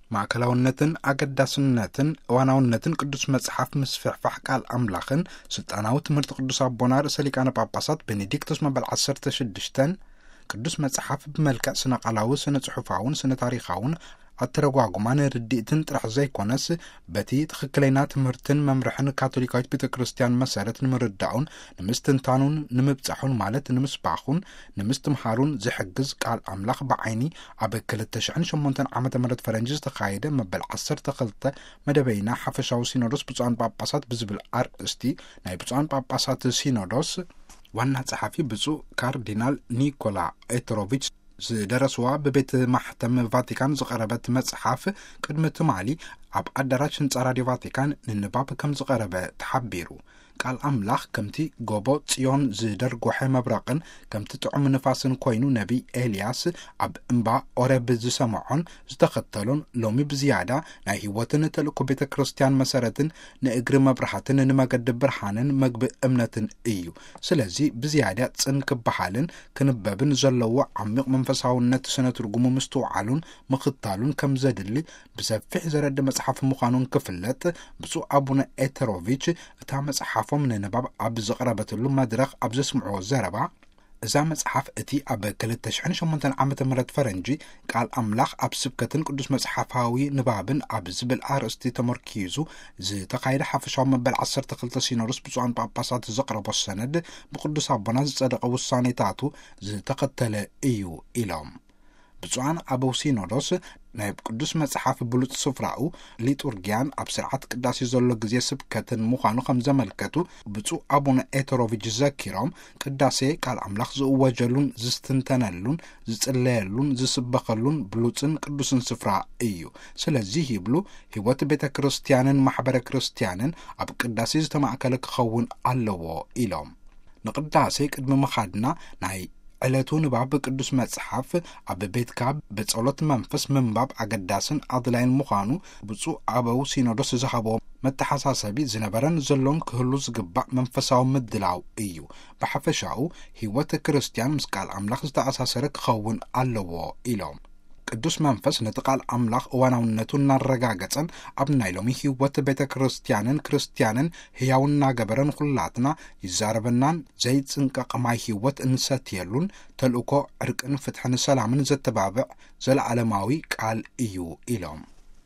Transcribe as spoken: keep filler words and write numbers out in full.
ማዕከላውነትን አገዳስነትን ዋናውነትን ቅዱስ መጽሐፍ ምስፍሕፋሕ ቃል አምላኽን ስልጣናዊ ትምህርት ቅዱስ አቦና ርእሰ ሊቃነ ጳጳሳት ቤኔዲክቶስ መበል ዓሰርተ ሽዱሽተ ቅዱስ መጽሐፍ በመልክዕ ስነ ቃላዊ ስነ ጽሑፋውን ስነ ታሪኻውን አተረጓጉማን ርድእትን ጥራሕ ዘይኮነስ በቲ ትክክለኛ ትምህርትን መምርሕን ካቶሊካዊት ቤተ ክርስቲያን መሰረት ንምርዳኡን ንምስትንታኑን ንምብጻሑን ማለት ንምስባኹን ንምስትምሃሩን ዝሕግዝ ቃል አምላኽ ብዓይኒ ኣብ ክልተ ሽሕን ሸሞንተን ዓመተ ምህረት ፈረንጂ ዝተኻየደ መበል ዓሰርተ ክልተ መደበይና ሓፈሻዊ ሲኖዶስ ብፁዓን ጳጳሳት ብዝብል አርእስቲ ናይ ብፁዓን ጳጳሳት ሲኖዶስ ዋና ጸሓፊ ብፁዕ ካርዲናል ኒኮላ ኤትሮቪች ዝደረስዋ በቤት ማሕተም ቫቲካን ዝቀረበት መጽሐፍ ቅድሚ ትማሊ ኣብ አዳራሽ ህንጻ ራድዮ ቫቲካን ንንባብ ከም ዝቀረበ ተሓቢሩ ቃል አምላኽ ከምቲ ጎቦ ጽዮን ዝደርጎሐ መብራቅን ከምቲ ጥዑም ንፋስን ኮይኑ ነቢ ኤልያስ ኣብ እምባ ኦረብ ዝሰምዖን ዝተኸተሉን ሎሚ ብዝያዳ ናይ ህይወትን ተልእኮ ቤተ ክርስቲያን መሰረትን ንእግሪ መብራህትን ንመገዲ ብርሃንን መግቢ እምነትን እዩ ስለዚ ብዝያዳ ጽን ክበሃልን ክንበብን ዘለዎ ዓሚቕ መንፈሳውነት ስነ ትርጉሙ ምስትውዓሉን ምኽታሉን ከም ዘድሊ ብሰፊሕ ዘረድ መጽሓፍ ምዃኑን ክፍለጥ ብፁዕ አቡነ ኤተሮቪች እታ መጽሓፍ من نباب عبد زقربة له مدرخ عبد اسمعه زربا إذا مصحف أتي أب كل تشحن شمنتن عمة مرت فرنجي قال أملاخ أب سبكتن قدس مصحفاوي نبابن أب زبل أرستي تمركيزو زي تقايد حفشام بالعصر تقلت سينورس بصوان باباسات زقرب السند بقدس عبنا صدق وصاني تاتو زي تقتل إيو إلام بصوان أبو سينورس نايب قدس مصحف بلوت صفراو ليتورجيان اب سرعت قداسي زلو غزي سبكتن مخانو خم زملكتو بصو ابونا ኤተሮቪች ዘኪሮም ቅዳሴ ቃል አምላኽ ዝወጀሉን ዝስትንተነሉን ዝጽለየሉን ዝስበኸሉን ብሉጽን ቅዱስን ስፍራ እዩ ስለዚህ ይብሉ ህይወት ቤተ ክርስቲያንን ማህበረ ክርስቲያንን ኣብ ቅዳሴ ዝተማከለ ክኸውን ኣለዎ ኢሎም ንቅዳሴ ቅድሚ መኻድና ናይ ዕለቱ ንባብ ቅዱስ መጽሐፍ ኣብ ቤት ካብ በጸሎት መንፈስ መንባብ አገዳስን አድላይን ምዃኑ ብፁዕ አበው ሲኖዶስ ዝሃቦ መተሐሳሰቢ ዝነበረን ዘሎም ክህሉ ዝግባእ መንፈሳዊ ምድላው እዩ ብሓፈሻው ህይወት ክርስቲያን ምስ ቃል አምላኽ ዝተኣሳሰረ ክኸውን ኣለዎ ኢሎም ቅዱስ መንፈስ ነጥቃል አምላኽ ዋናውነቱን እናረጋገጸን ኣብ ናይ ሎሚ ህይወት ቤተ ክርስቲያንን ክርስቲያንን ህያውና ገበረን ኩላትና ይዛረበናን ዘይጽንቀቕ ማይ ህይወት እንሰትየሉን ተልእኮ ዕርቅን ፍትሕን ሰላምን ዘተባብዕ ዘለዓለማዊ ቃል እዩ ኢሎም